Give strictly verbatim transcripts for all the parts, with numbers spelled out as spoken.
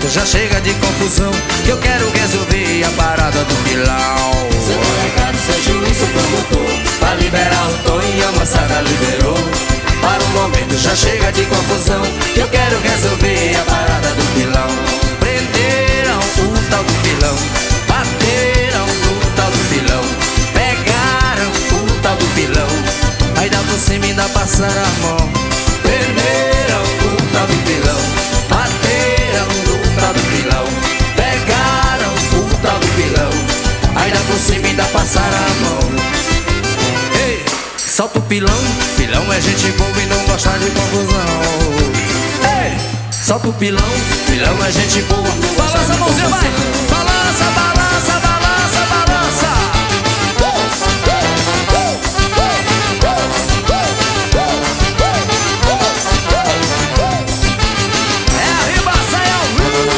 momento já chega de confusão, que eu quero resolver a parada do pilão. Seu delegado, seu juiz, seu promotor, pra liberar o Tom e a moçada liberou. Para o momento já chega de confusão, que eu quero resolver a parada do pilão. Prenderam o tal do pilão, bateram no tal do pilão, pegaram o tal do pilão, aí dá por cima e ainda passaram a mão. Prenderam o tal do pilão, bateram no tal do pilão, pegaram o tal do pilão, aí dá por cima e ainda passaram a mão. Ei, solta o pilão, pilão é gente boa e não gosta de confusão. Ei, solta o pilão, pilão é gente boa. Balança a mãozinha, vai! Balança, balança, balança, balança. É a Ribaçael.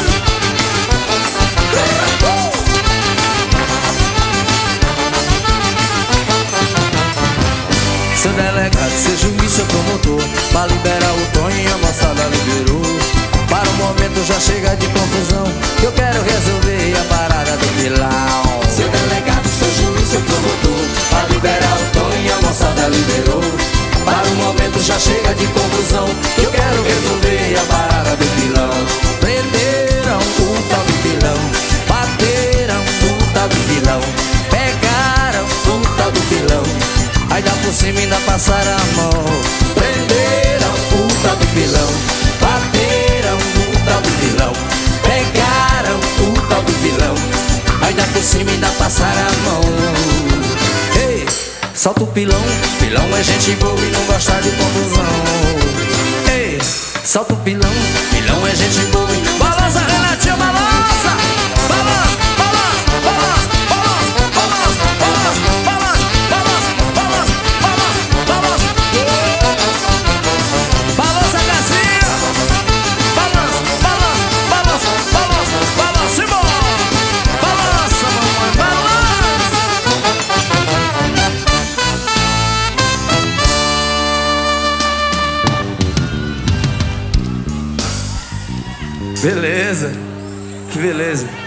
Seu delegado, seu juiz, seu promotor, pra liberar o Tom e a moçada liberou. Para o momento já chega de confusão, que eu quero resolver a parada do pilão. Seu delegado, seu juiz, seu promotor, pra liberar o Tom e a moçada liberou. Para o momento já chega de confusão, que eu quero resolver a parada do pilão. Prenderam o tal do pilão, bateram o tal do pilão, pegaram o tal do pilão, aí dá por cima e ainda passaram a mão. Prenderam o tal do pilão, bateram o tal do pilão, pegaram o tal do pilão, aí dá por cima e ainda passaram a mão. Ei, solta o pilão, pilão é gente boa e não gosta de confusão. Ei, solta o pilão, pilão é gente boa e não. Balança, Renatinha, balança! Balança, balança, balança, balança, balança, balança, balança, balança, balança, balança, balança. Balança, Garcia! Balança, balança, balança, balança, balança, embora! Balança, mamãe, balança! Beleza, que beleza.